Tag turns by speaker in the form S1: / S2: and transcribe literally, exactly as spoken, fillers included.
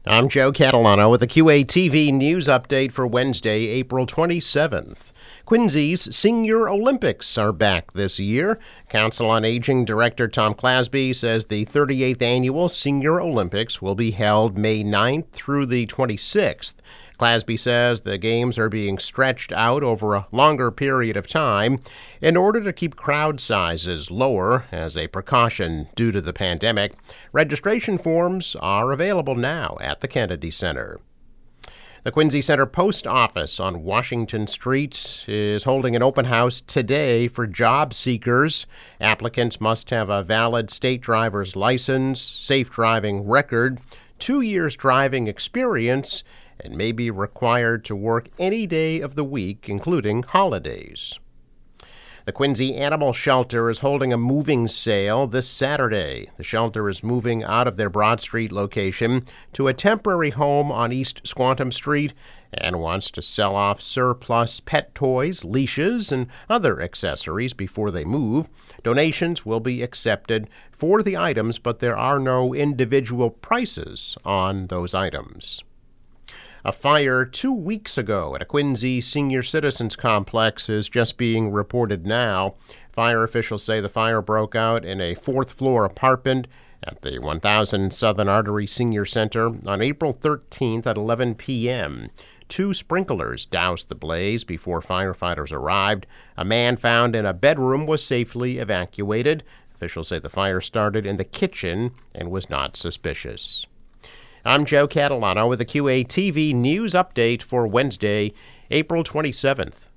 S1: I'm Joe Catalano with the Q A T V News Update for Wednesday, April twenty-seventh. Quincy's Senior Olympics are back this year. Council on Aging Director Tom Clasby says the thirty-eighth Annual Senior Olympics will be held May ninth through the twenty-sixth. Clasby says the games are being stretched out over a longer period of time in order to keep crowd sizes lower as a precaution due to the pandemic. Registration forms are available now at the Kennedy Center. The Quincy Center Post Office on Washington Street is holding an open house today for job seekers. Applicants must have a valid state driver's license, safe driving record, two years driving experience, and may be required to work any day of the week, including holidays. The Quincy Animal Shelter is holding a moving sale this Saturday. The shelter is moving out of their Broad Street location to a temporary home on East Squantum Street and wants to sell off surplus pet toys, leashes, and other accessories before they move. Donations will be accepted for the items, but there are no individual prices on those items. A fire two weeks ago at a Quincy senior citizens complex is just being reported now. Fire officials say the fire broke out in a fourth-floor apartment at the one thousand Southern Artery Senior Center on April thirteenth at eleven p.m. Two sprinklers doused the blaze before firefighters arrived. A man found in a bedroom was safely evacuated. Officials say the fire started in the kitchen and was not suspicious. I'm Joe Catalano with the Q A T V News Update for Wednesday, April twenty-seventh.